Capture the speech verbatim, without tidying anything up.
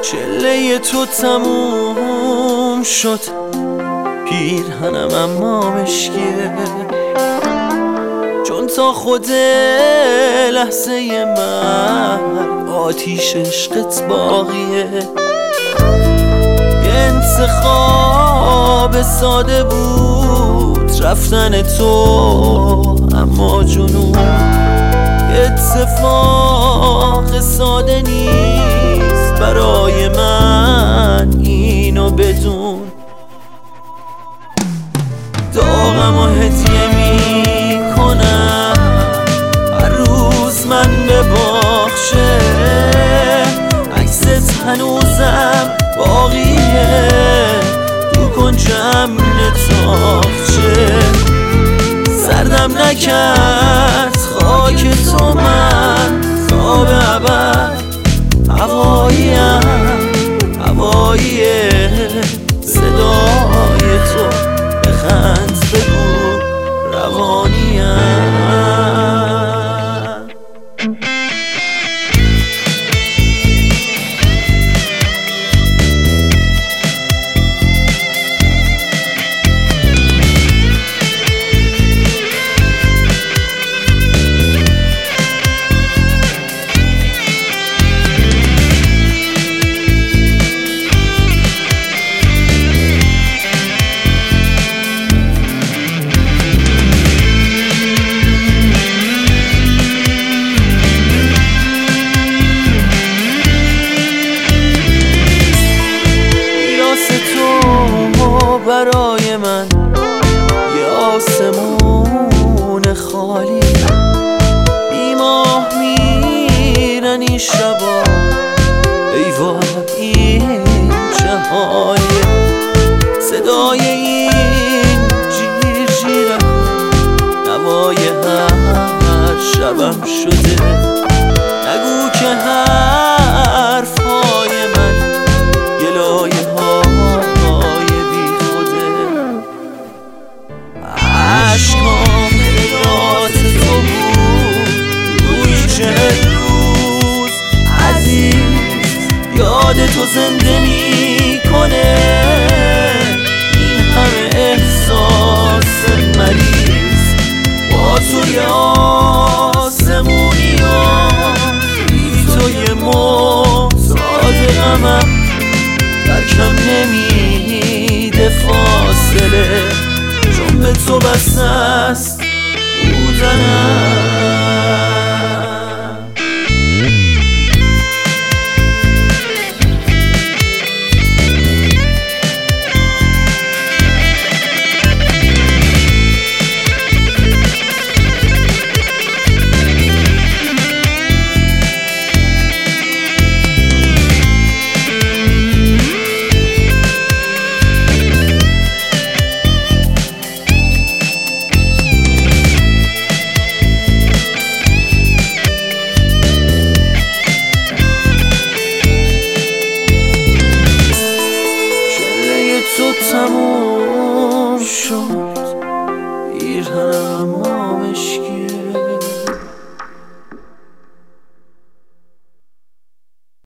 چله تو تموم شد، پیرهنم اما مشکیه، چون تا خود لحظه من آتیش عشقت باقیه. یه انتخاب ساده بود رفتن تو، اما جنون اتفاق ساده نیست برای من، اینو بدون. داغم و هدیه می کنم هر روز من به باغچه، عکست هنوزم باقیه تو کنج امن تاقچه. سردم نکرد خاک تو من تا به ابد، هواییم هوایی صدای تو، بخند بگو روانیم. برای من یه آسمون خالی، بی ماه میرن این شبا، ای وای این چه حالیه. صدای این جیر جیرم نوای هر شبم شده، نگو که حرفهای من یه لایه عشقام رات تو بود روی چهل روز عزیز، یاد تو زنده می